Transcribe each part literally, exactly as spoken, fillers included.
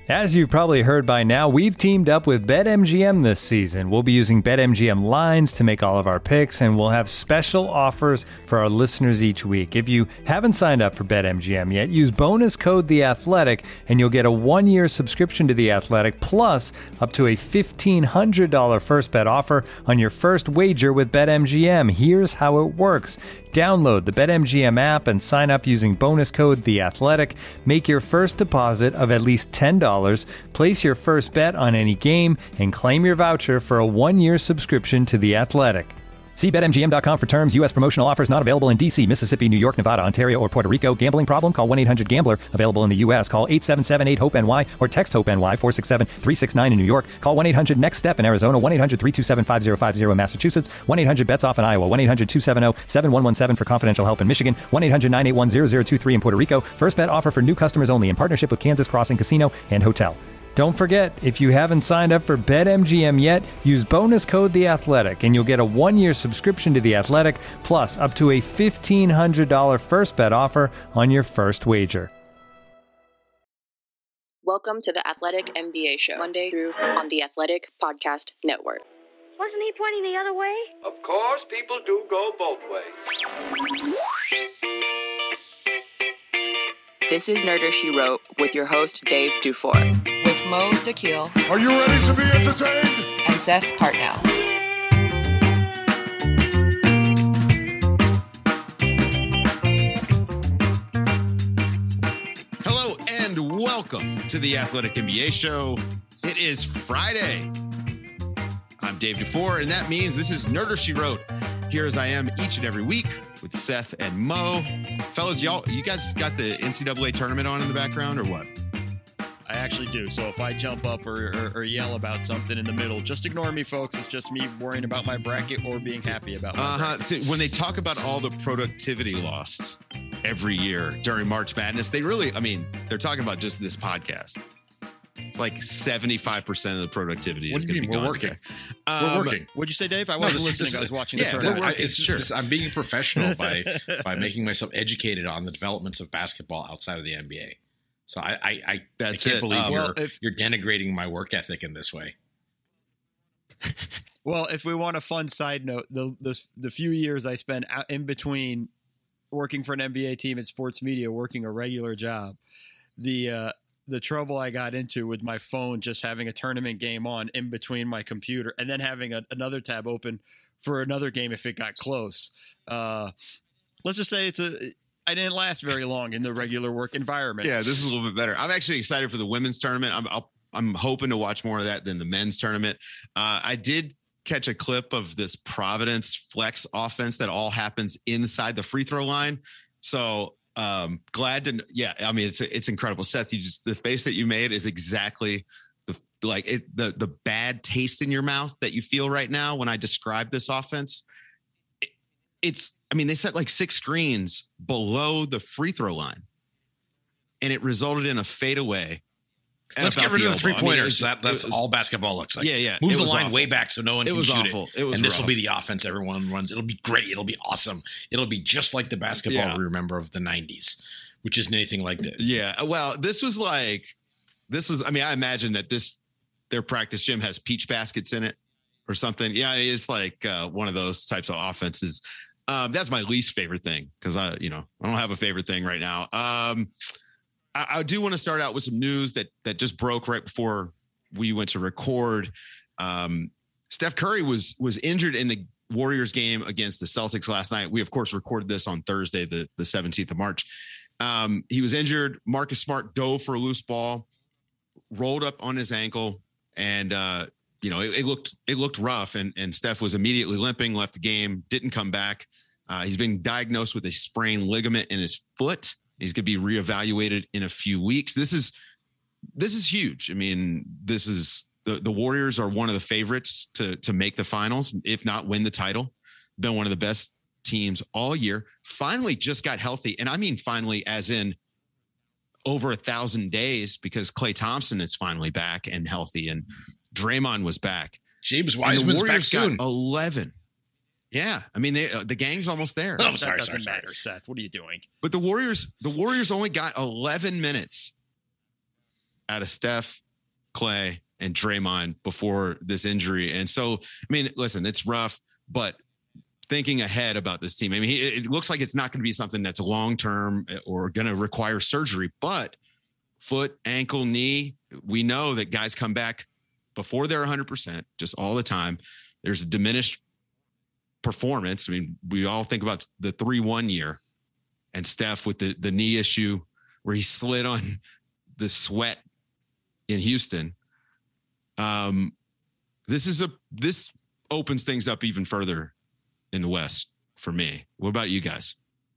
As you've probably heard by now, we've teamed up with BetMGM this season. We'll be using BetMGM lines to make all of our picks, and we'll have special offers for our listeners each week. If you haven't signed up for BetMGM yet, use bonus code The Athletic, and you'll get a one-year subscription to The Athletic, plus up to a fifteen hundred dollars first bet offer on your first wager with BetMGM. Here's how it works. Download the BetMGM app and sign up using bonus code The Athletic. Make your first deposit of at least ten dollars. Place your first bet on any game and claim your voucher for a one-year subscription to The Athletic. See Bet M G M dot com for terms. U S promotional offers not available in D C, Mississippi, New York, Nevada, Ontario, or Puerto Rico. Gambling problem? Call one eight hundred gambler. Available in the U S. Call eight seven seven eight hope N Y or text HOPE-NY four six seven three six nine in New York. Call one eight hundred next step in Arizona. one eight hundred three two seven five zero five zero in Massachusetts. one eight hundred bets off in Iowa. one eight hundred two seven zero seven one one seven for confidential help in Michigan. one eight hundred nine eight one zero zero two three in Puerto Rico. First bet offer for new customers only in partnership with Kansas Crossing Casino and Hotel. Don't forget, if you haven't signed up for BetMGM yet, use bonus code The Athletic, and you'll get a one-year subscription to The Athletic, plus up to a fifteen hundred dollars first bet offer on your first wager. Welcome to the Athletic M B A Show, Monday through on the Athletic Podcast Network. Wasn't he pointing the other way? Of course, people do go both ways. This is Nerder She Wrote with your host, Dave Dufour. With Mo Dakhil. Are you ready to be entertained? And Seth Partnow. Hello and welcome to the Athletic M B A Show. It is Friday. I'm Dave Dufour, and that means this is Nerder She Wrote. Here as I am each and every week with Seth and Mo. Fellas, y'all, you guys got the N C double A tournament on in the background or what? I actually do. So if I jump up or, or, or yell about something in the middle, just ignore me, folks. It's just me worrying about my bracket or being happy about my uh-huh. bracket. So when they talk about all the productivity lost every year during March Madness, they really, I mean, they're talking about just this podcast. Like seventy-five percent of the productivity what is do you going to mean? be We're gone. working. Um, we're working. What'd you say, Dave? I wasn't no, listening. Is, I was watching this. Yeah, right we're, I, it's, sure. this, I'm being professional by by making myself educated on the developments of basketball outside of the N B A. So I I, I, That's I can't it. believe Um, you're well, if, you're denigrating my work ethic in this way. well, if we want a fun side note, the the, the few years I spent out in between working for an N B A team at sports media, working a regular job, the uh, the trouble I got into with my phone just having a tournament game on in between my computer and then having a, another tab open for another game if it got close. Uh, let's just say it's a I didn't last very long in the regular work environment. Yeah, this is a little bit better. I'm actually excited for the women's tournament. I'm I'll, I'm hoping to watch more of that than the men's tournament. Uh, I did catch a clip of this Providence flex offense that all happens inside the free throw line. So um, glad to, yeah, I mean, it's, it's incredible. Seth, you just, the face that you made is exactly the, like it, the, the bad taste in your mouth that you feel right now when I describe this offense. It, it's, I mean, they set like six screens below the free throw line and it resulted in a fadeaway. Let's get rid of the three pointers. I mean, was, that, that's was, all basketball looks like. Yeah, yeah. Move the line awful. way back so no one it can was shoot awful. it. It was and this rough. will be the offense everyone runs. It'll be great. It'll be awesome. It'll be just like the basketball yeah. we remember of the nineties, which isn't anything like that. Yeah. Well, this was like, this was, I mean, I imagine that this, their practice gym has peach baskets in it or something. Yeah. It's like uh, one of those types of offenses. Um, that's my least favorite thing because I, you know, I don't have a favorite thing right now. Um, I, I do want to start out with some news that that just broke right before we went to record. Um, Steph Curry was was injured in the Warriors game against the Celtics last night. We of course recorded this on Thursday, the the seventeenth of March. Um, he was injured. Marcus Smart dove for a loose ball, rolled up on his ankle, and uh, you know it, it looked it looked rough. And and Steph was immediately limping, left the game, didn't come back. Uh, he's been diagnosed with a sprained ligament in his foot. He's going to be reevaluated in a few weeks. This is this is huge. I mean, this is the, the Warriors are one of the favorites to to make the finals, if not win the title. Been one of the best teams all year. Finally, just got healthy, and I mean finally, as in over a thousand days, because Klay Thompson is finally back and healthy, and Draymond was back. James Wiseman's back soon. eleven. Yeah, I mean they, uh, the gang's almost there. Oh, that sorry, doesn't sorry, matter, sorry. Seth. What are you doing? But the Warriors, the Warriors only got eleven minutes out of Steph, Clay, and Draymond before this injury. And so, I mean, listen, it's rough, but thinking ahead about this team, I mean, it looks like it's not going to be something that's long-term or going to require surgery, but foot, ankle, knee, we know that guys come back before they're one hundred percent, just all the time. There's a diminished performance. I mean, we all think about the three one year and Steph with the, the knee issue where he slid on the sweat in Houston. Um, this is a, this opens things up even further in the West for me. What about you guys?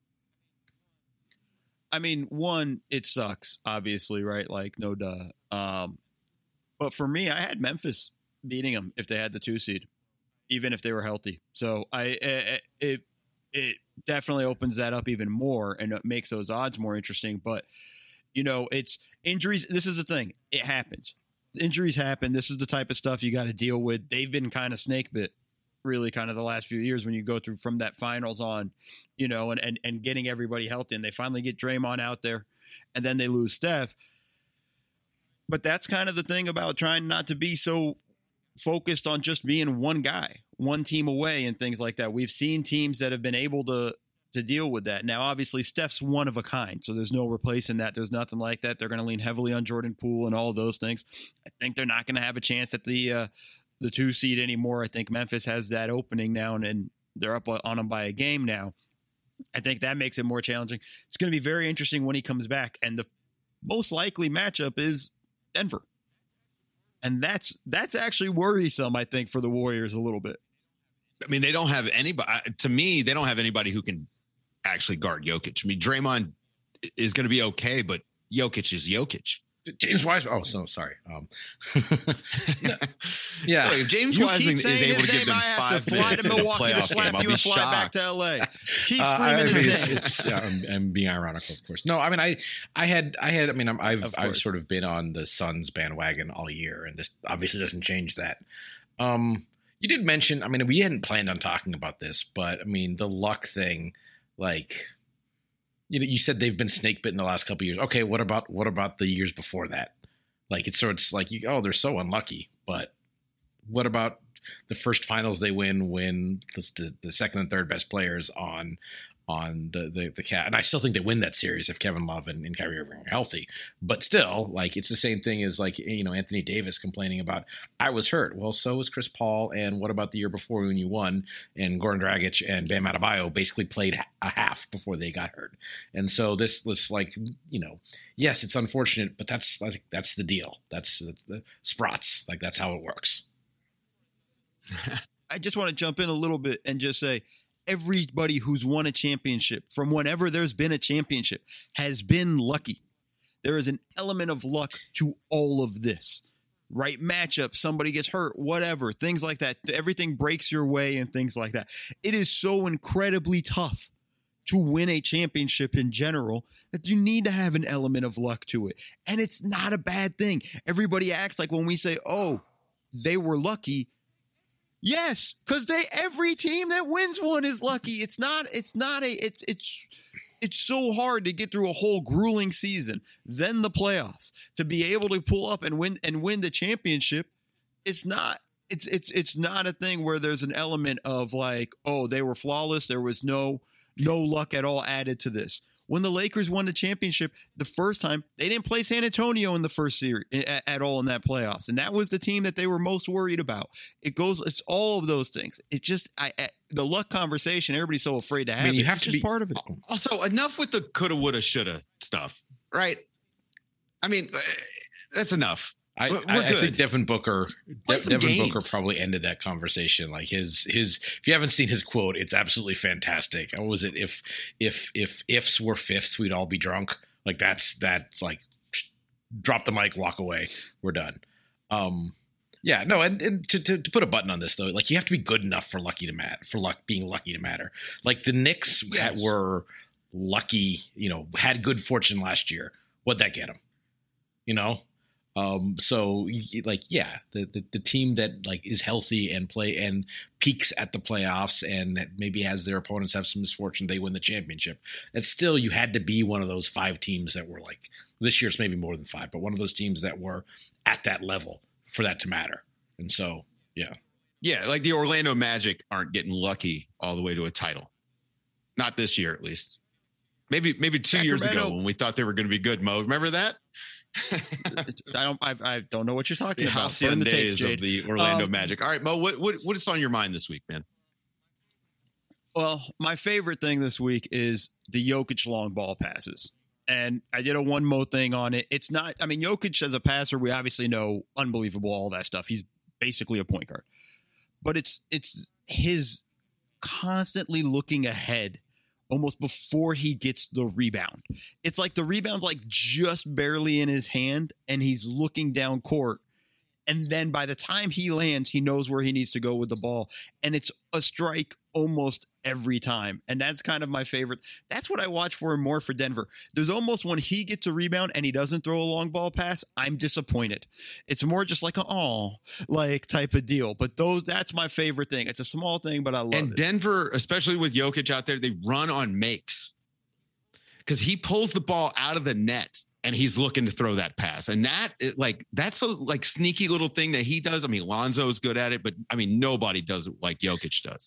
I mean, one, it sucks, obviously, right? Like, no duh. Um, but for me, I had Memphis beating them if they had the two seed, even if they were healthy. So I, it, it, it definitely opens that up even more, and it makes those odds more interesting. But, you know, it's injuries. This is the thing. It happens. Injuries happen. This is the type of stuff you got to deal with. They've been kind of snake bit, really, kind of the last few years when you go through from that finals on, you know, and, and, and getting everybody healthy. And they finally get Draymond out there, and then they lose Steph. But that's kind of the thing about trying not to be so focused on just being one guy, one team away and things like that. We've seen teams that have been able to to deal with that. Now, obviously, Steph's one of a kind, so there's no replacing that. There's nothing like that. They're going to lean heavily on Jordan Poole and all those things. I think they're not going to have a chance at the uh, the two seed anymore. I think Memphis has that opening now, and, and they're up on them by a game now. I think that makes it more challenging. It's going to be very interesting when he comes back, and the most likely matchup is Denver. And that's that's actually worrisome, I think, for the Warriors a little bit. I mean, they don't have anybody. To me, they don't have anybody who can actually guard Jokic. I mean, Draymond is going to be okay, but Jokic is Jokic. James Wiseman. Oh, so sorry. Um, no, yeah, Look, if James you Wiseman keep is able to name, give them I have five to fly minutes to in a Milwaukee to playoff slap game, I'll you be and fly back shocked. to L A. Keep Uh, screaming I mean, his it's, name. it's, yeah, I'm, I'm being ironical, of course. No, I mean, I, I had, I had, I mean, I'm, I've, Of I've course. sort of been on the Suns bandwagon all year, and this obviously doesn't change that. Um, you did mention, I mean, we hadn't planned on talking about this, but I mean, the luck thing, like, you know, you said they've been snake bitten the last couple of years. Okay, what about, what about the years before that? Like, it's sort of like, you, oh, they're so unlucky, but what about the first finals they win when the, the, the second and third best players on on the the, the cat? And I still think they win that series if Kevin Love and, and Kyrie Irving are healthy. But still, like, it's the same thing as, like, you know, Anthony Davis complaining about, I was hurt. Well, so was Chris Paul. And what about the year before when you won and Goran Dragic and Bam Adebayo basically played a half before they got hurt? And so this was like, you know, yes, it's unfortunate, but that's like that's the deal. That's, that's the Sprots. Like, that's how it works. I just want to jump in a little bit and just say everybody who's won a championship from whenever there's been a championship has been lucky. There is an element of luck to all of this. Right matchup, somebody gets hurt, whatever, things like that. Everything breaks your way and things like that. It is so incredibly tough to win a championship in general that you need to have an element of luck to it. And it's not a bad thing. Everybody acts like when we say, oh, they were lucky. Yes, because they every team that wins one is lucky. It's not, it's not a, it's, it's, it's so hard to get through a whole grueling season, then the playoffs, to be able to pull up and win and win the championship. It's not, it's, it's, it's not a thing where there's an element of like, oh, they were flawless. There was no, no luck at all added to this. When the Lakers won the championship the first time, they didn't play San Antonio in the first series at, at all in that playoffs. And that was the team that they were most worried about. It goes, it's all of those things. It just, I, I the luck conversation, everybody's so afraid to have. I mean, you it. have It's to just be part of it. Also, enough with the coulda, woulda, shoulda stuff, right? I mean, uh, that's enough. I, We're I, I good. think Devin Booker, Play De- some Devin games. Booker probably ended that conversation. Like his, his, if you haven't seen his quote, it's absolutely fantastic. What was it? If, if, if ifs were fifths, we'd all be drunk. Like that's, that's like, drop the mic, walk away. We're done. Um, yeah, no. And, and to, to, to put a button on this though, like you have to be good enough for lucky to matter, for luck, being lucky to matter. Like the Knicks Yes. were lucky, you know, had good fortune last year. What'd that get them? You know? Um, so like, yeah, the, the, the team that like is healthy and play and peaks at the playoffs and maybe has their opponents have some misfortune, they win the championship. That's still, you had to be one of those five teams that were like, this year's maybe more than five, but one of those teams that were at that level for that to matter. And so, yeah. Yeah. Like the Orlando Magic aren't getting lucky all the way to a title. Not this year, at least. Maybe, maybe two Sacramento. years ago when we thought they were going to be good, Mo. Remember that? I don't. I, I don't know what you're talking The about. halcyon Burn the days tapes, Jade. of the Orlando Um, Magic. All right, Mo. What what what is on your mind this week, man? Well, my favorite thing this week is the Jokic long ball passes. And I did a one mo thing on it. It's not, I mean, Jokic as a passer, we obviously know unbelievable, all that stuff. He's basically a point guard. But it's it's his constantly looking ahead almost before he gets the rebound. It's like the rebound's like just barely in his hand and he's looking down court. And then by the time he lands, he knows where he needs to go with the ball. And it's a strike almost every time. And that's kind of my favorite. That's what I watch for more for Denver. There's almost when he gets a rebound and he doesn't throw a long ball pass, I'm disappointed. It's more just like a, oh, like type of deal. But those, that's my favorite thing. It's a small thing, but I love And it. Denver, especially with Jokic out there, they run on makes because he pulls the ball out of the net and he's looking to throw that pass. And that, it, like, that's a like sneaky little thing that he does. I mean, Lonzo's good at it, but I mean, nobody does it like Jokic does.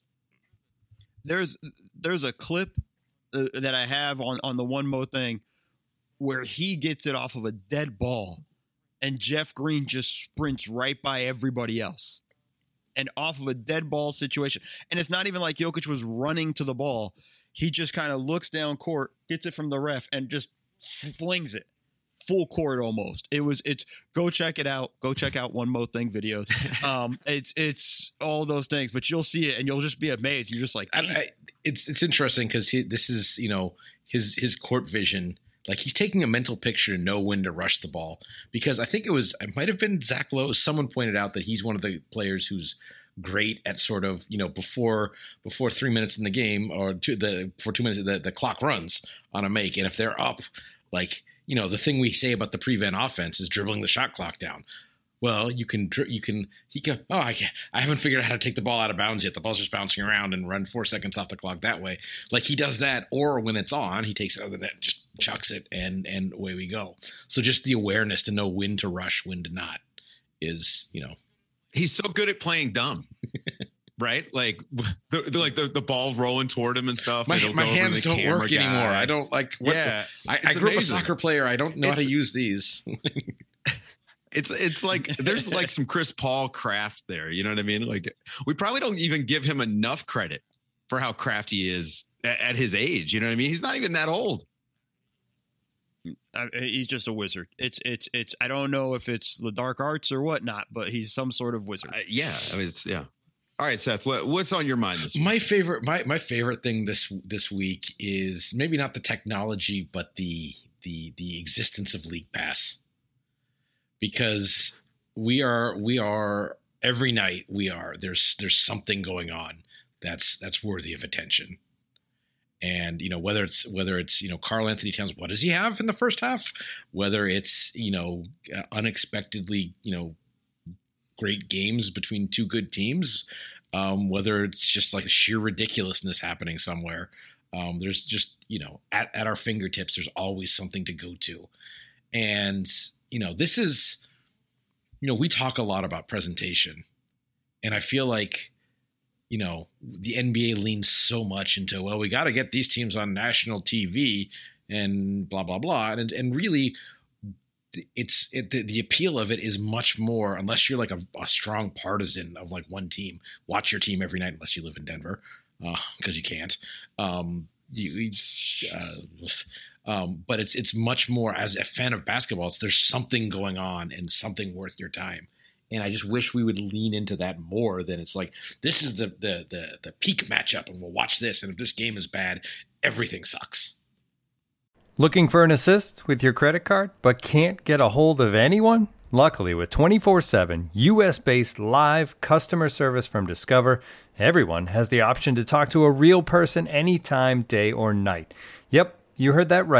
There's there's a clip uh, that I have on, on the one mo thing where he gets it off of a dead ball and Jeff Green just sprints right by everybody else and off of a dead ball situation. And it's not even like Jokic was running to the ball. He just kind of looks down court, gets it from the ref and just flings it full court almost. It was, it's go check it out. Go check out One Mo Thing videos. Um, it's, it's all those things, but you'll see it and you'll just be amazed. You're just like, I, I, it's, it's interesting because this is, you know, his, his court vision. Like he's taking a mental picture to know when to rush the ball because I think it was, it might've been Zach Lowe. Someone pointed out that he's one of the players who's great at sort of, you know, before, before three minutes in the game or two, the, for two minutes, the, the clock runs on a make. And if they're up, like, you know, the thing we say about the prevent offense is dribbling the shot clock down. Well, you can, you can, he can, oh, I can't, I haven't figured out how to take the ball out of bounds yet. The ball's just bouncing around and run four seconds off the clock that way. Like he does that, or when it's on, he takes it out of the net, just chucks it and, and away we go. So just the awareness to know when to rush, when to not is, you know, he's so good at playing dumb. Right? Like the, the like the, the ball rolling toward him and stuff. My, and my hands don't work guy. anymore. I don't like, what, yeah, I, I grew amazing. up a soccer player. I don't know it's, how to use these. it's, it's like, there's like some Chris Paul craft there. You know what I mean? Like we probably don't even give him enough credit for how crafty he is at, at his age. You know what I mean? He's not even that old. I, he's just a wizard. It's, it's, it's, I don't know if it's the dark arts or whatnot, but he's some sort of wizard. Uh, yeah. I mean, it's, yeah. All right, Seth, what, what's on your mind this week? My favorite, my, my favorite thing this this week is maybe not the technology, but the the the existence of League Pass, because we are we are every night we are there's there's something going on that's that's worthy of attention, and you know whether it's whether it's you know Karl Anthony Towns, what does he have in the first half? Whether it's you know uh, unexpectedly you know. great games between two good teams, um, whether it's just like sheer ridiculousness happening somewhere. Um, there's just, you know, at, at our fingertips, there's always something to go to. And, you know, this is, you know, we talk a lot about presentation, and I feel like, you know, the N B A leans so much into, well, we got to get these teams on national T V and blah, blah, blah. And, and really, it's it, the, the appeal of it is much more, unless you're like a, a strong partisan of like one team, watch your team every night, unless you live in Denver, uh, cause you can't, um, you, uh, um, but it's, it's much more as a fan of basketball. It's, there's something going on and something worth your time. And I just wish we would lean into that more than it's like, this is the, the, the, the peak matchup and we'll watch this. And if this game is bad, everything sucks. Looking for an assist with your credit card, but can't get a hold of anyone? Luckily, with twenty-four seven U S-based live customer service from Discover, everyone has the option to talk to a real person anytime, day or night. Yep, you heard that right.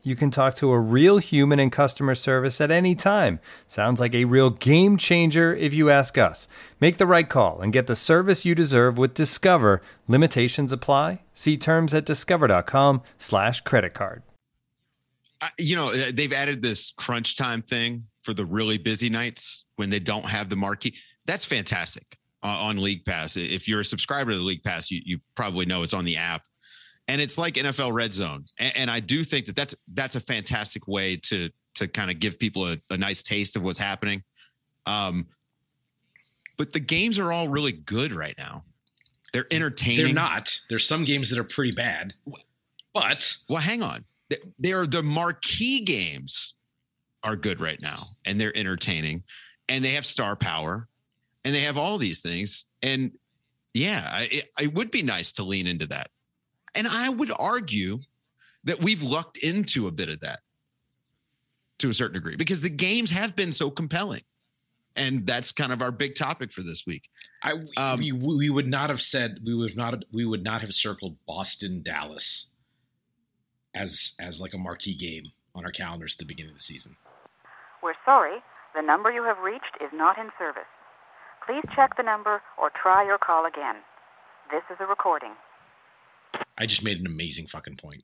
you can talk to a real human in customer service at any time. Sounds like a real game changer if you ask us. Make the right call and get the service you deserve with Discover. Limitations apply. See terms at discover.com slash credit card. Uh, you know, they've added this crunch time thing for the really busy nights when they don't have the marquee. That's fantastic uh, on League Pass. If you're a subscriber to the League Pass, you, you probably know it's on the app. And it's like N F L Red Zone. And, and I do think that that's, that's a fantastic way to, to kind of give people a, a nice taste of what's happening. Um, but the games are all really good right now. They're entertaining. They're not. There's some games that are pretty bad. But well, hang on. They are the marquee games are good right now, and they're entertaining, and they have star power, and they have all these things. And yeah, it, it would be nice to lean into that. And I would argue that we've lucked into a bit of that to a certain degree because the games have been so compelling. And that's kind of our big topic for this week. I um, we, we would not have said we would not we would not have circled Boston, Dallas as as like a marquee game on our calendars at the beginning of the season. We're sorry, the number you have reached is not in service. Please check the number or try your call again. This is a recording. I just made an amazing fucking point.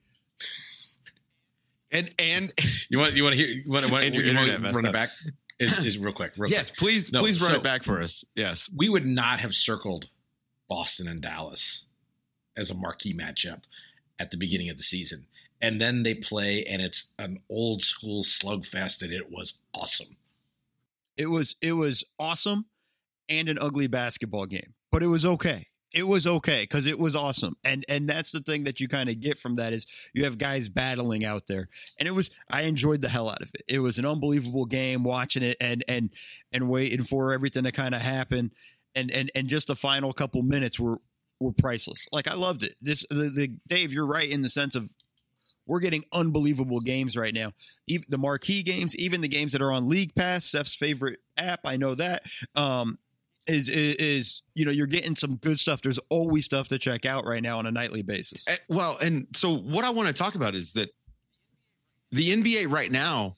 And and you want you want to hear you want to run it back? Is, is real quick. Real yes, quick. please, no, please run so it back for us. Yes, we would not have circled Boston and Dallas as a marquee matchup at the beginning of the season, and then they play, and it's an old school slugfest, and it was awesome. It was it was awesome, and an ugly basketball game, but it was okay. It was okay because it was awesome. And and that's the thing that you kind of get from that is you have guys battling out there. And it was I enjoyed the hell out of it. It was an unbelievable game watching it and and and waiting for everything to kind of happen. And and and just the final couple minutes were were priceless. Like I loved it. This the, the Dave, you're right in the sense of we're getting unbelievable games right now. Even the marquee games, even the games that are on League Pass, Steph's favorite app, I know that. Um Is, is is you know you're getting some good stuff. There's always stuff to check out right now on a nightly basis. Well, and so what I want to talk about is that the N B A right now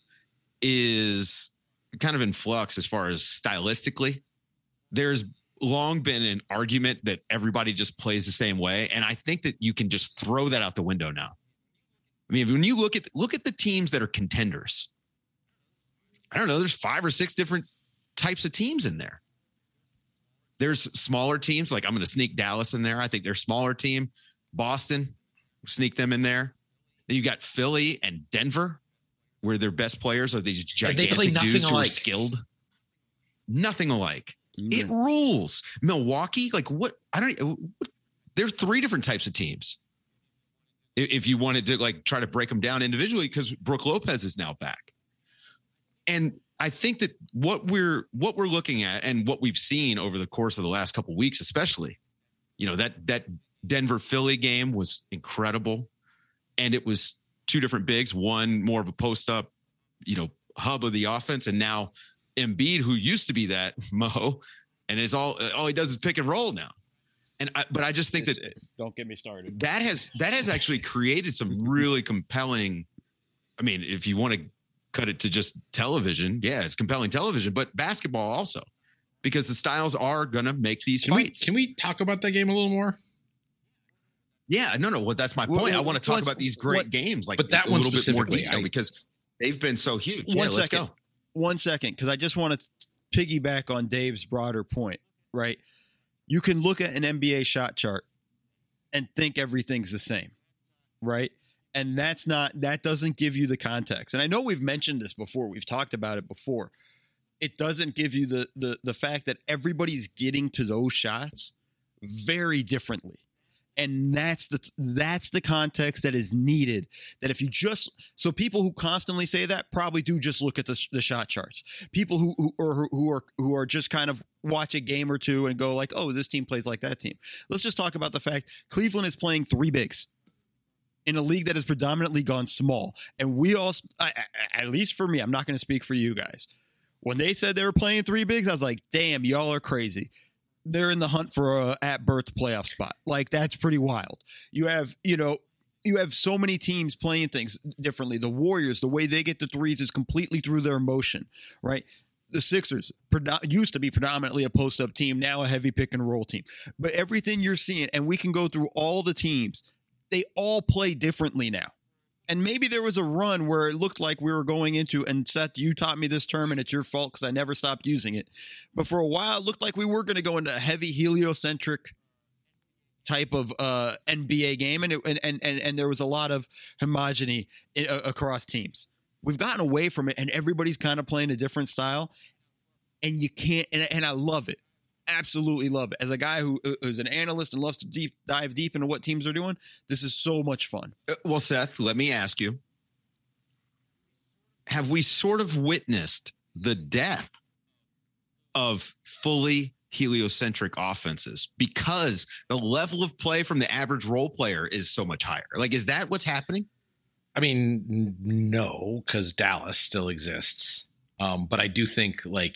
is kind of in flux as far as stylistically. There's long been an argument that everybody just plays the same way, and I think that you can just throw that out the window now. I mean, when you look at look at the teams that are contenders, I don't know. There's five or six different types of teams in there. There's smaller teams, like I'm going to sneak Dallas in there. I think they're a smaller team. Boston, sneak them in there. Then you got Philly and Denver, where their best players are these gigantic they play nothing dudes who alike. are skilled. Nothing alike. Mm. It rules. Milwaukee, like what? I don't. What, there are three different types of teams. If, if you wanted to like try to break them down individually, because Brooke Lopez is now back, and I think that what we're what we're looking at and what we've seen over the course of the last couple of weeks, especially, you know, that that Denver Philly game was incredible. And it was two different bigs, one more of a post up, you know, hub of the offense. And now Embiid, who used to be that Mo, and is all all he does is pick and roll now. And I, but I just think It's, that don't get me started. that has that has actually created some really compelling. I mean, if you want to cut it to just television, yeah, it's compelling television, but basketball also, because the styles are going to make these can fights. We, can we talk about that game a little more? Yeah, no, no. Well, that's my Well, point. I want to talk let's- about these great what- games, like but that a one little bit more specifically, detail I- because they've been so huge. One yeah, let's second. go. One second, because I just want to piggyback on Dave's broader point, right? You can look at an N B A shot chart and think everything's the same, right? And that's not, that doesn't give you the context. And I know we've mentioned this before. We've talked about it before. It doesn't give you the the the fact that everybody's getting to those shots very differently. And that's the that's the context that is needed. That if you just so people who constantly say that probably do just look at the, the shot charts. People who who or who are who are just kind of watch a game or two and go like, oh, this team plays like that team. Let's just talk about the fact Cleveland is playing three bigs in a league that has predominantly gone small. And we all, I, I, at least for me, I'm not going to speak for you guys. When they said they were playing three bigs, I was like, damn, y'all are crazy. They're in the hunt for a at birth playoff spot. Like, that's pretty wild. You have, you know, you have so many teams playing things differently. The Warriors, the way they get the threes is completely through their motion, right? The Sixers used to be predominantly a post-up team, now a heavy pick and roll team. But everything you're seeing, and we can go through all the teams, they all play differently now. And maybe there was a run where it looked like we were going into, and Seth, you taught me this term, and it's your fault because I never stopped using it. But for a while, it looked like we were going to go into a heavy heliocentric type of uh, N B A game, and, it, and and and there was a lot of homogeneity in, uh, across teams. We've gotten away from it, and everybody's kind of playing a different style, and you can't. And, and I love it, absolutely love it. As a guy who is an analyst and loves to deep dive deep into what teams are doing, this is so much fun. Well, Seth, let me ask you: have we sort of witnessed the death of fully heliocentric offenses because the level of play from the average role player is so much higher? Like, is that what's happening? I mean, no, because Dallas still exists. Um, but I do think like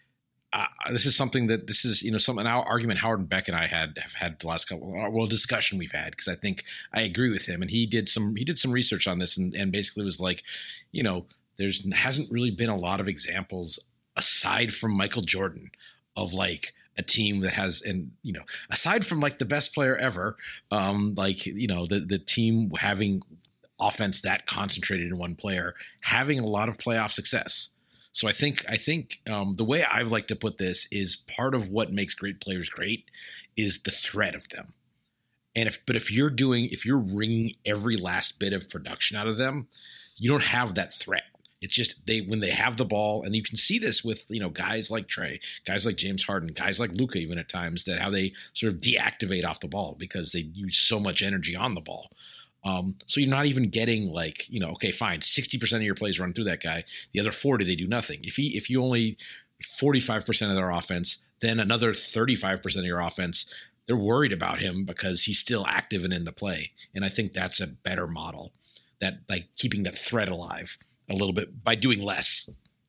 uh, this is something that this is, you know, some an argument Howard and Beck and I had have had the last couple well discussion we've had, because I think I agree with him, and he did some he did some research on this and, and basically was like, you know, there's hasn't really been a lot of examples aside from Michael Jordan of like a team that has, and you know, aside from like the best player ever, um, like you know the the team having offense that concentrated in one player, having a lot of playoff success. So I think I think um, the way I've like to put this is part of what makes great players great is the threat of them. And if but if you're doing if you're wringing every last bit of production out of them, you don't have that threat. It's just they when they have the ball, and you can see this with you know guys like Trey, guys like James Harden, guys like Luka, even at times, that how they sort of deactivate off the ball because they use so much energy on the ball. Um, so you're not even getting like, you know, okay, fine, sixty percent of your plays run through that guy. The other forty, they do nothing. If he, if you only forty-five percent of their offense, then another thirty-five percent of your offense, they're worried about him because he's still active and in the play. And I think that's a better model, that like keeping that threat alive a little bit by doing less.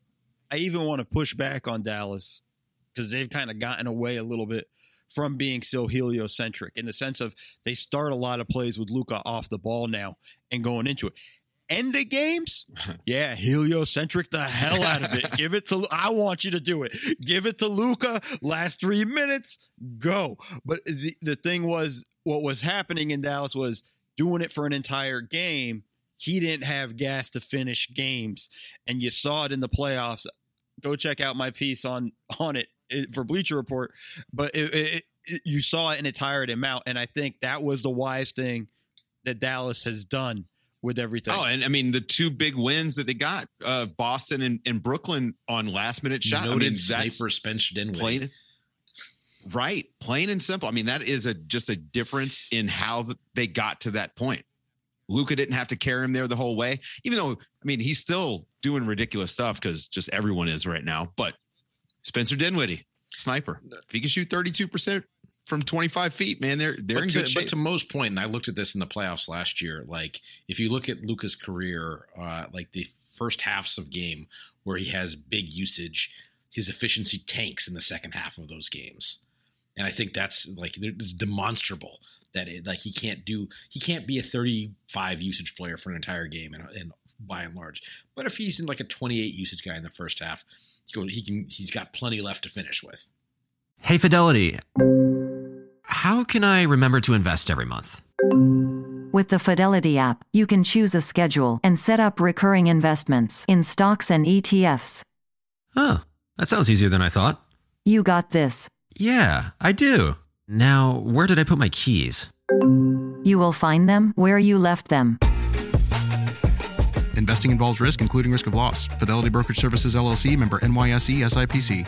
I even want to push back on Dallas because they've kind of gotten away a little bit from being so heliocentric in the sense of they start a lot of plays with Luka off the ball now and going into it. End of games, yeah, heliocentric the hell out of it. Give it to, I want you to do it. Give it to Luka. Last three minutes, go. But the, the thing was, what was happening in Dallas was doing it for an entire game. He didn't have gas to finish games, and you saw it in the playoffs. Go check out my piece on on it. For Bleacher Report, but it, it, it, you saw it and it tired him out. And I think that was the wise thing that Dallas has done with everything. Oh, and I mean, the two big wins that they got, uh, Boston and, and Brooklyn on last minute shot. Noted I mean, sniper Spencer Dinwiddie. Plain, right. Plain and simple. I mean, that is a just a difference in how they got to that point. Luka didn't have to carry him there the whole way, even though, I mean, he's still doing ridiculous stuff because just everyone is right now. But Spencer Dinwiddie, sniper. If he can shoot thirty-two percent from twenty-five feet, man, they're they're but in to, good shape. But to Mo's point, and I looked at this in the playoffs last year, like if you look at Luka's career, uh, like the first halves of game where he has big usage, his efficiency tanks in the second half of those games. And I think that's like it's demonstrable that it, like he can't do he can't be a thirty-five usage player for an entire game and, and by and large. But if he's in like a twenty-eight usage guy in the first half, he can he's got plenty left to finish with. Hey, Fidelity, how can I remember to invest every month? With the Fidelity app, you can choose a schedule and set up recurring investments in stocks and E T Fs. Oh, that sounds easier than I thought. You got this. Yeah, I do. Now, where did I put my keys? You will find them where you left them. Investing involves risk, including risk of loss. Fidelity Brokerage Services, L L C, member N Y S E, S I P C.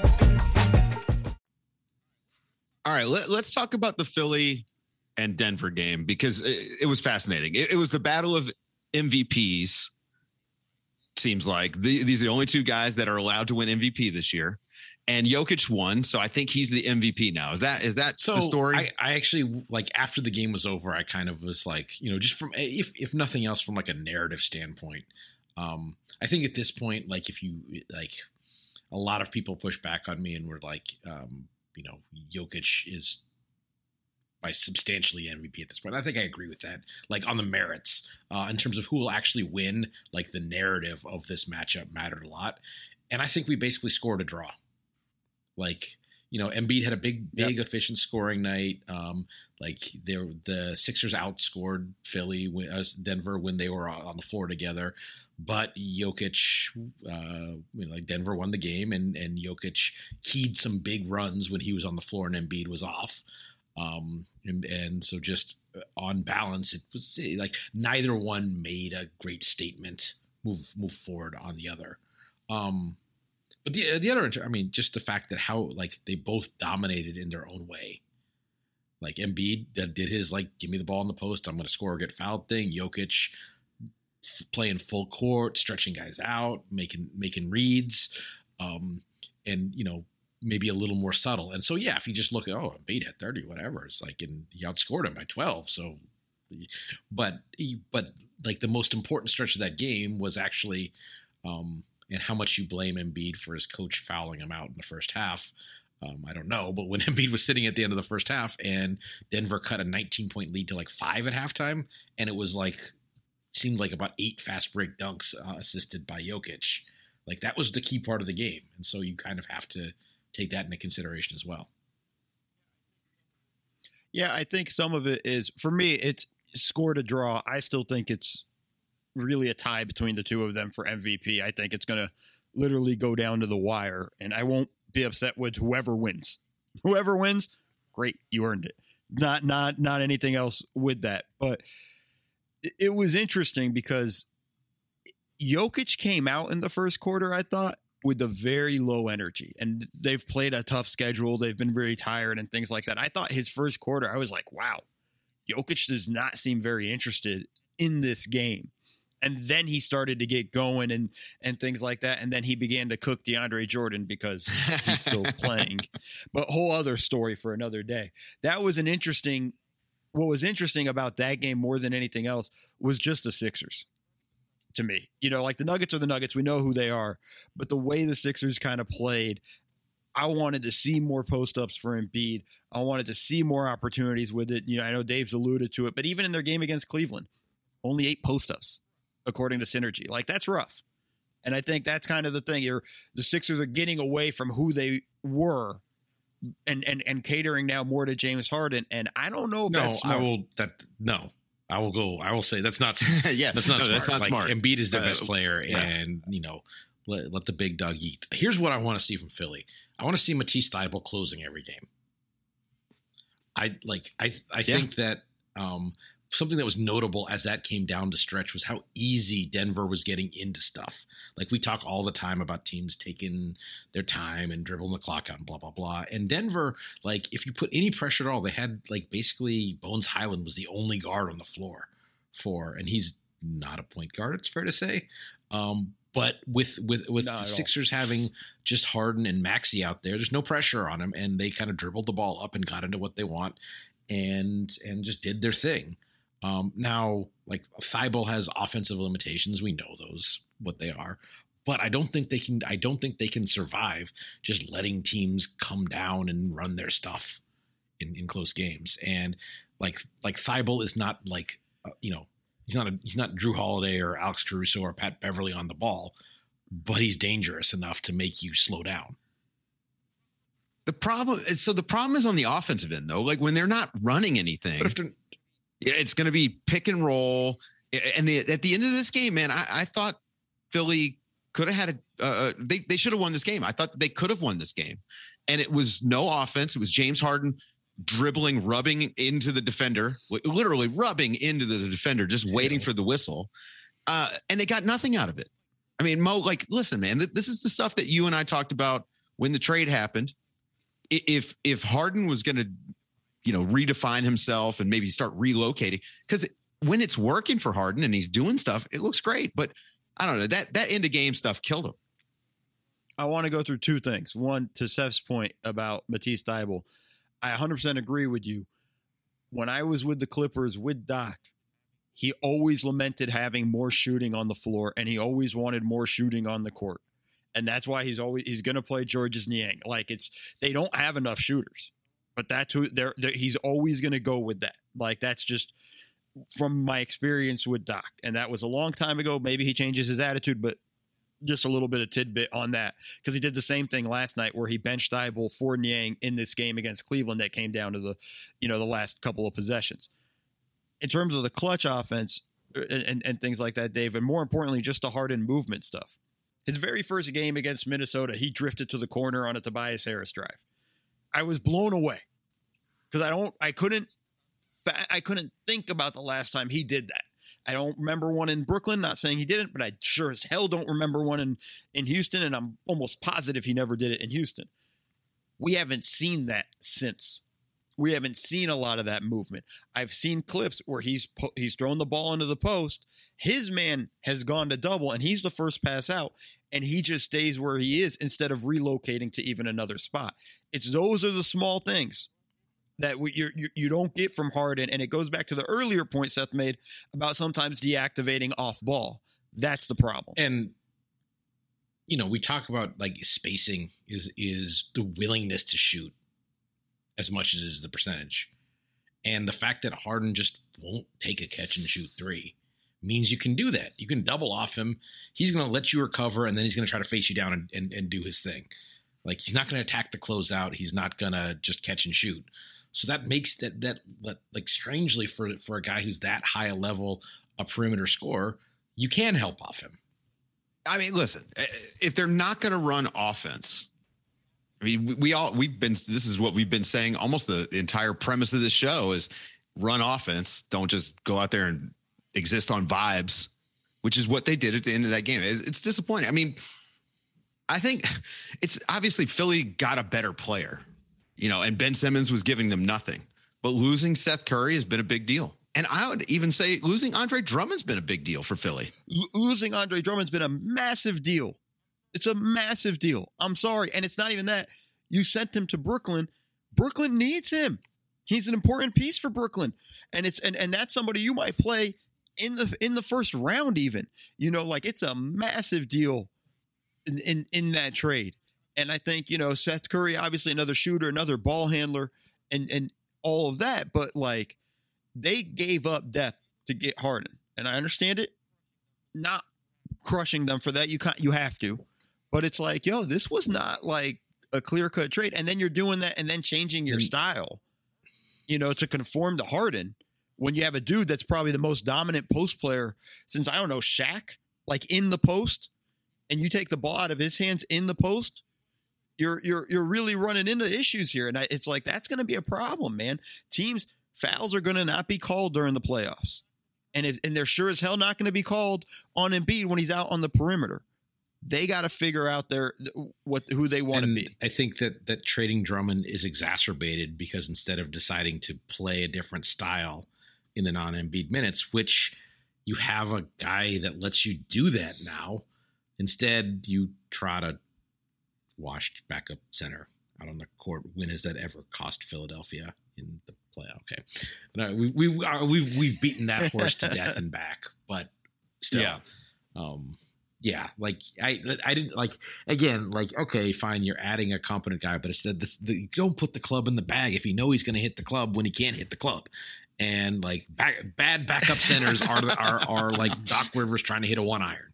All right, let, let's talk about the Philly and Denver game because it, it was fascinating. It, it was the battle of M V Ps, seems like. The, these are the only two guys that are allowed to win M V P this year. And Jokic won, so I think he's the M V P now. Is that is that so the story? I, I actually, like, after the game was over, I kind of was like, you know, just from, if if nothing else, from like a narrative standpoint, um, I think at this point, like, if you, like, a lot of people push back on me and were like, um, you know, Jokic is by substantially M V P at this point. I think I agree with that. Like on the merits, uh, in terms of who will actually win, like the narrative of this matchup mattered a lot. And I think we basically scored a draw. Like, you know, Embiid had a big, big yep. efficient scoring night. Um, like the Sixers outscored Philly, uh, Denver when they were on the floor together. But Jokic, uh, you know, like Denver won the game, and and Jokic keyed some big runs when he was on the floor and Embiid was off. Um, and, and so just on balance, it was like neither one made a great statement move move forward on the other. Um, but the the other, I mean, just the fact that how like they both dominated in their own way. Like Embiid that did his like give me the ball in the post, I'm going to score or get fouled thing. Jokic f- playing full court, stretching guys out, making making reads, um, and you know maybe a little more subtle. And so yeah, if you just look at oh Embiid had thirty, whatever, it's like and he outscored him by twelve. So, but he, but like the most important stretch of that game was actually, um, and how much you blame Embiid for his coach fouling him out in the first half. Um, I don't know, but when Embiid was sitting at the end of the first half and Denver cut a nineteen point lead to like five at halftime, and it was like seemed like about eight fast break dunks uh, assisted by Jokic, like that was the key part of the game, and so you kind of have to take that into consideration as well. Yeah, I think some of it is for me. It's scored a draw. I still think it's really a tie between the two of them for M V P. I think it's going to literally go down to the wire, and I won't be upset with whoever wins. Whoever wins, great, you earned it. Not not not anything else with that. But it was interesting because Jokic came out in the first quarter, I thought, with a very low energy. And they've played a tough schedule. They've been very tired and things like that. I thought his first quarter, I was like, wow, Jokic does not seem very interested in this game. And then he started to get going and and things like that. And then he began to cook DeAndre Jordan because he's still playing. But whole other story for another day. That was an interesting – what was interesting about that game more than anything else was just the Sixers to me. You know, like the Nuggets are the Nuggets. We know who they are. But the way the Sixers kind of played, I wanted to see more post-ups for Embiid. I wanted to see more opportunities with it. You know, I know Dave's alluded to it. But even in their game against Cleveland, only eight post-ups. According to Synergy. Like, that's rough. And I think that's kind of the thing. You're, the Sixers are getting away from who they were and and and catering now more to James Harden. And I don't know if no, that's smart. I will that no. I will go I will say that's not yeah, that's not no, smart. That's not like, smart. Embiid is their uh, best player yeah. and you know, let, let the big dog eat. Here's what I want to see from Philly. I want to see Matisse Thybulle closing every game. I like I I yeah. think that um something that was notable as that came down to stretch was how easy Denver was getting into stuff. Like we talk all the time about teams taking their time and dribbling the clock out and blah, blah, blah. And Denver, like if you put any pressure at all, they had like basically Bones Highland was the only guard on the floor for, and he's not a point guard, it's fair to say. Um, but with, with, with the Sixers having just Harden and Maxey out there, there's no pressure on him. And they kind of dribbled the ball up and got into what they want and, and just did their thing. Um, now, like Thybulle has offensive limitations. We know those, what they are, but I don't think they can, I don't think they can survive just letting teams come down and run their stuff in, in close games. And like, like Thybulle is not like, uh, you know, he's not a, he's not Drew Holiday or Alex Caruso or Pat Beverly on the ball, but he's dangerous enough to make you slow down. The problem is, so the problem is on the offensive end though, like when they're not running anything, but if they're, it's going to be pick and roll. And the, at the end of this game, man, I, I thought Philly could have had a, uh, they, they should have won this game. I thought they could have won this game. And it was no offense. It was James Harden dribbling, rubbing into the defender, literally rubbing into the defender, just waiting for the whistle. Uh, and they got nothing out of it. I mean, Mo, like, listen, man, th- this is the stuff that you and I talked about when the trade happened. If, if Harden was going to, you know, redefine himself and maybe start relocating, because when it's working for Harden and he's doing stuff, it looks great. But I don't know, that that end of game stuff killed him. I want to go through two things. One, to Seth's point about Matisse Thybulle, I one hundred percent agree with you. When I was with the Clippers with Doc, he always lamented having more shooting on the floor, and he always wanted more shooting on the court. And that's why he's always he's going to play Georges Niang. Like it's they don't have enough shooters. But that's who they're, they're he's always going to go with that. Like, that's just from my experience with Doc. And that was a long time ago. Maybe he changes his attitude, but just a little bit of tidbit on that, because he did the same thing last night where he benched Thibault for Niang in this game against Cleveland that came down to the, you know, the last couple of possessions. In terms of the clutch offense and, and, and things like that, Dave, and more importantly, just the Harden movement stuff. His very first game against Minnesota, he drifted to the corner on a Tobias Harris drive. I was blown away because I don't, I couldn't, I couldn't think about the last time he did that. I don't remember one in Brooklyn, not saying he didn't, but I sure as hell don't remember one in, in Houston, and I'm almost positive he never did it in Houston. We haven't seen that since. We haven't seen a lot of that movement. I've seen clips where he's he's thrown the ball into the post. His man has gone to double, and he's the first pass out, and he just stays where he is instead of relocating to even another spot. It's those are the small things that we, you you don't get from Harden, and it goes back to the earlier point Seth made about sometimes deactivating off ball. That's the problem. And you know, we talk about like spacing is is the willingness to shoot as much as it is the percentage, and the fact that Harden just won't take a catch and shoot three means you can do that. You can double off him. He's going to let you recover, and then he's going to try to face you down and, and, and do his thing. Like, he's not going to attack the closeout. He's not going to just catch and shoot. So that makes that, that, that like strangely for, for a guy who's that high a level, a perimeter scorer, you can help off him. I mean, listen, if they're not going to run offense, I mean, we, we all, we've been, this is what we've been saying. Almost the entire premise of this show is run offense. Don't just go out there and exist on vibes, which is what they did at the end of that game. It's, it's disappointing. I mean, I think it's obviously Philly got a better player, you know, and Ben Simmons was giving them nothing, but losing Seth Curry has been a big deal. And I would even say losing Andre Drummond's been a big deal for Philly. L- losing Andre Drummond's been a massive deal. It's a massive deal. I'm sorry. And it's not even that. You sent him to Brooklyn. Brooklyn needs him. He's an important piece for Brooklyn. And it's and, and that's somebody you might play in the in the first round even. You know, like, it's a massive deal in, in, in that trade. And I think, you know, Seth Curry, obviously another shooter, another ball handler, and and all of that. But, like, they gave up depth to get Harden. And I understand it. Not crushing them for that. You can't, you have to. But it's like, yo, this was not like a clear-cut trade. And then you're doing that and then changing your style, you know, to conform to Harden when you have a dude that's probably the most dominant post player since, I don't know, Shaq, like, in the post, and you take the ball out of his hands in the post, you're you're you're really running into issues here. And I, it's like, that's going to be a problem, man. Teams, fouls are going to not be called during the playoffs. And if, and they're sure as hell not going to be called on Embiid when he's out on the perimeter. They got to figure out their what who they want to be. I think that that trading Drummond is exacerbated because instead of deciding to play a different style in the non-Embiid minutes, which you have a guy that lets you do that now, instead you trot a washed backup center out on the court. When has that ever cost Philadelphia in the playoff? Okay, no, we we are, we've we've beaten that horse to death and back, but still, yeah. Um, Yeah, like I, I didn't like again. Like, okay, fine, you're adding a competent guy, but it's the, the, the don't put the club in the bag if you know he's going to hit the club when he can't hit the club. And like back, bad backup centers are are are like Doc Rivers trying to hit a one iron.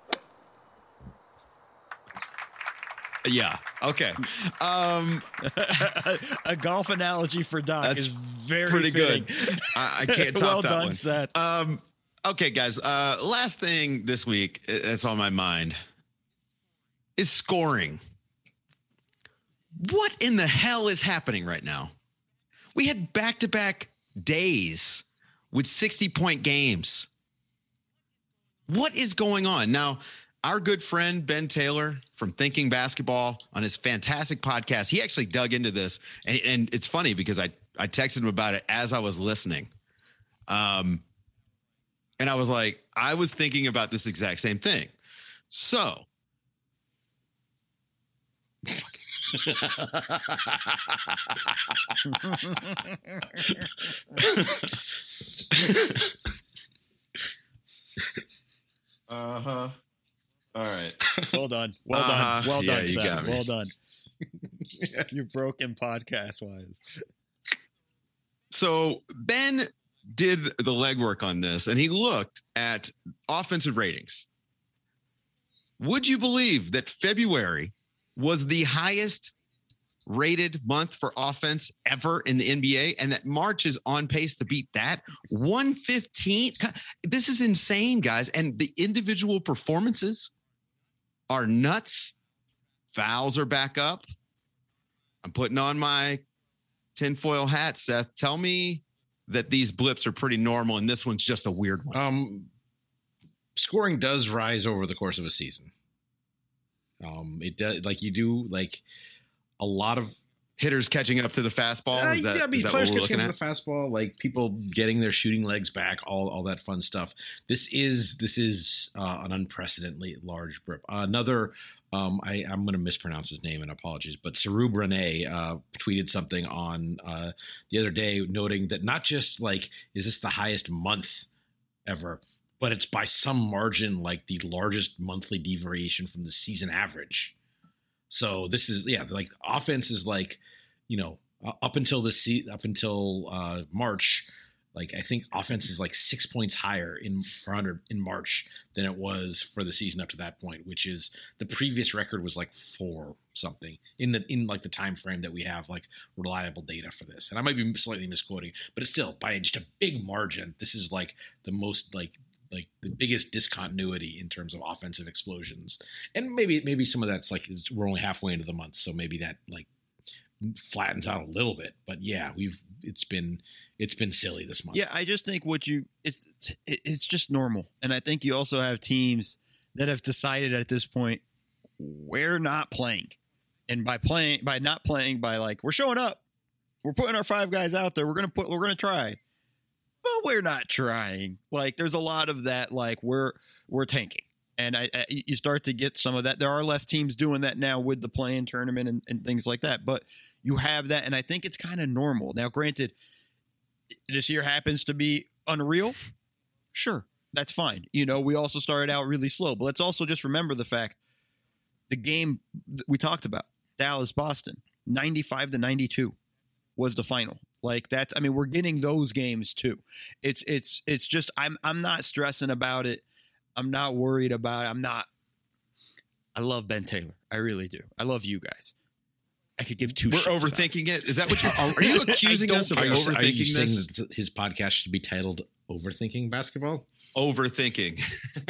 Yeah. Okay. Um, a golf analogy for Doc is very pretty fitting. good. I, I can't top well that done, one. Seth. Um. Okay, guys. Uh, last thing this week that's on my mind is scoring. What in the hell is happening right now? We had back-to-back days with sixty-point games. What is going on? Now, our good friend Ben Taylor from Thinking Basketball on his fantastic podcast, he actually dug into this. And, and it's funny because I, I texted him about it as I was listening. Um. And I was like, I was thinking about this exact same thing. So. uh-huh. All right. Well done. Well uh-huh. done. Well yeah, done, you Seth. got me. Well done. You're broken podcast wise. So Ben did the legwork on this, and he looked at offensive ratings. Would you believe that February was the highest rated month for offense ever in the N B A, and that March is on pace to beat that? one fifteen. This is insane, guys. And the individual performances are nuts. Fouls are back up. I'm putting on my tinfoil hat, Seth. Tell me that these blips are pretty normal and this one's just a weird one. Um, scoring does rise over the course of a season. Um, it does, like you do, like a lot of hitters catching up to the fastball. Is that, uh, yeah, I mean, is that players what we're catching looking up to at? the fastball, like people getting their shooting legs back, all all that fun stuff. This is this is uh, an unprecedentedly large blip. Uh, another. Um, I, I'm going to mispronounce his name and apologies, but Sarub Rene uh, tweeted something on uh, the other day noting that not just like, is this the highest month ever, but it's by some margin like the largest monthly deviation from the season average. So this is, yeah, like offense is like, you know, uh, up until this se- up until uh, March, like I think offense is like six points higher in per hundred in March than it was for the season up to that point, which is the previous record was like four something in the in like the time frame that we have like reliable data for this. And I might be slightly misquoting, but it's still by just a big margin. This is like the most like like the biggest discontinuity in terms of offensive explosions. And maybe maybe some of that's like we're only halfway into the month, so maybe that like flattens out a little bit. But yeah, we've it's been it's been silly this month. Yeah, I just think what you it's it's just normal. And I think you also have teams that have decided at this point we're not playing. And by playing by not playing by like we're showing up. We're putting our five guys out there. We're going to put we're going to try. But we're not trying. Like there's a lot of that like we're we're tanking. And I, I you start to get some of that. There are less teams doing that now with the play-in tournament and, and things like that. But you have that, and I think it's kind of normal. Now, granted, this year happens to be unreal. Sure, that's fine. You know, we also started out really slow. But let's also just remember the fact the game we talked about, Dallas-Boston, ninety-five to ninety-two was the final. Like that's, I mean, we're getting those games too. It's it's it's just I'm I'm not stressing about it. I'm not worried about it. I'm not. I love Ben Taylor. I really do. I love you guys. I could give two. We're shits overthinking about it. Is that what you're? Are you accusing us of Are you, overthinking are you saying this? that his podcast should be titled "Overthinking Basketball"? Overthinking.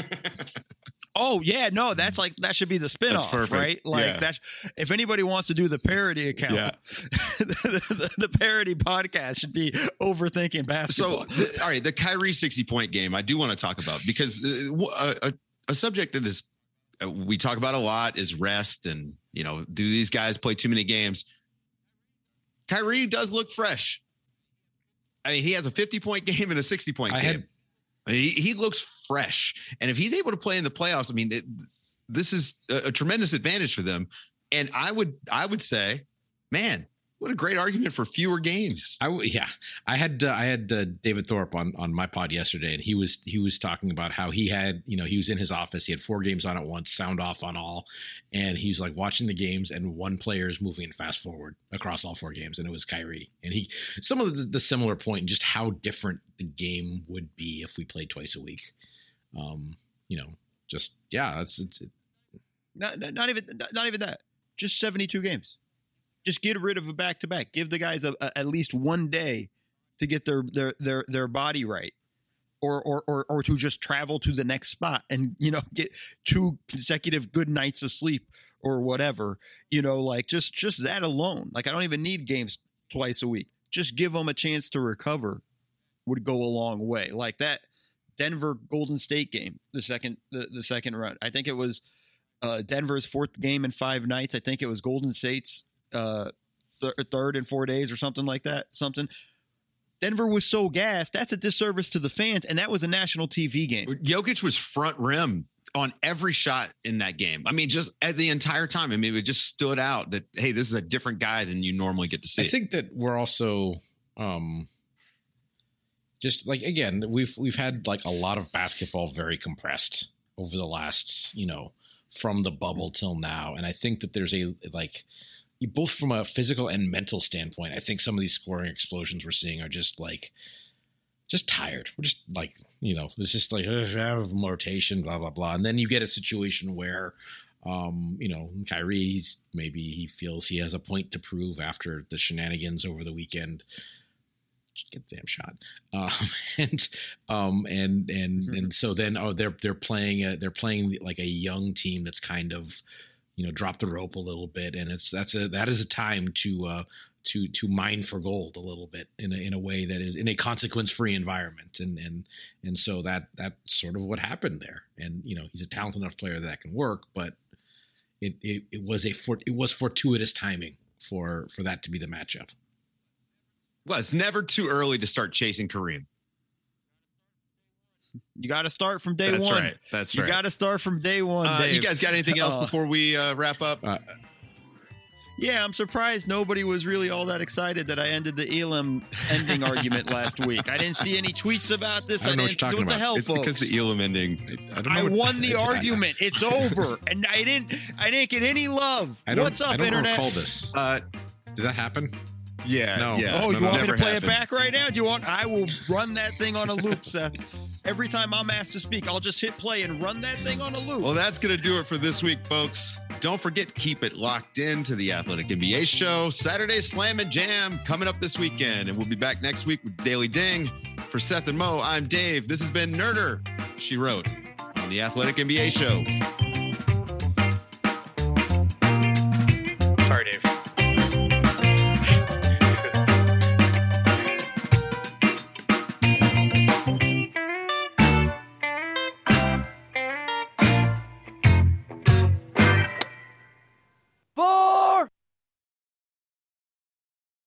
Oh yeah, no, that's like that should be the spinoff, right? Like yeah. that's if anybody wants to do the parody account, Yeah. the, the, the parody podcast should be Overthinking Basketball. So, the, all right, the Kyrie sixty point game, I do want to talk about because uh, a, a subject that is uh, we talk about a lot is rest, and you know, do these guys play too many games? Kyrie does look fresh. I mean, he has a fifty point game and a sixty point I game. had I mean, he, he looks fresh, and if he's able to play in the playoffs, I mean, it, this is a, a tremendous advantage for them. And I would, I would say, man, what a great argument for fewer games. I w- yeah, I had uh, I had uh, David Thorpe on on my pod yesterday, and he was he was talking about how he had you know he was in his office, he had four games on at once, sound off on all, and he's like watching the games, and one player is moving and fast forward across all four games, and it was Kyrie. And he some of the, the similar point and just how different the game would be if we played twice a week. Um, you know, just yeah, it's it's it, not, not even not even that. Just seventy-two games. Just get rid of a back-to-back. Give the guys a, a, at least one day to get their their their their body right, or or or or to just travel to the next spot and you know get two consecutive good nights of sleep or whatever. You know, like just just that alone. Like I don't even need games twice a week. Just give them a chance to recover would go a long way. Like that Denver Golden State game, the second the, the second run. I think it was uh, Denver's fourth game in five nights. I think it was Golden State's. Uh, th- third in four days or something like that. Something. Denver was so gassed. That's a disservice to the fans, and that was a national T V game. Jokic was front rim on every shot in that game. I mean, just at the entire time. I mean, it just stood out that hey, this is a different guy than you normally get to see. I think that we're also um, just like again, we've we've had like a lot of basketball very compressed over the last you know from the bubble till now, and I think that there's a like. both from a physical and mental standpoint, I think some of these scoring explosions we're seeing are just like, just tired. We're just like, you know, it's just like uh, rotation, blah, blah, blah. And then you get a situation where, um, you know, Kyrie's maybe he feels he has a point to prove after the shenanigans over the weekend. Just get the damn shot. Um, and, um, and, and, mm-hmm. and so then, oh, they're, they're playing, a, they're playing like a young team that's kind of, you know, drop the rope a little bit. And it's, that's a, that is a time to, uh, to, to mine for gold a little bit in a, in a way that is in a consequence free environment. And, and, and so that, that's sort of what happened there. And, you know, he's a talented enough player that can work, but it, it, it was a, fort, it was fortuitous timing for, for that to be the matchup. Well, it's never too early to start chasing Kareem. You got to start from day That's one. Right. That's you right. You got to start from day one. Uh, Dave. You guys got anything else uh, before we uh, wrap up? Uh, yeah, I'm surprised nobody was really all that excited that I ended the Elam ending argument last week. I didn't see any tweets about this. I, don't I know didn't. what, What the hell, it's folks? because the Elam ending. I, don't know I what, won the argument. It's over, and I didn't. I didn't get any love. I don't, What's up, I don't internet? recall this. Uh, Did that happen? Yeah. No. Yeah. Oh, no, you no, want me to play happened. it back right now? Do you want? I will run that thing on a loop, Seth. Every time I'm asked to speak, I'll just hit play and run that thing on a loop. Well, that's going to do it for this week, folks. Don't forget to keep it locked in to the Athletic N B A show. Saturday Slam and Jam coming up this weekend. And we'll be back next week with Daily Ding. For Seth and Mo, I'm Dave. This has been Nerder, She Wrote, on the Athletic N B A show.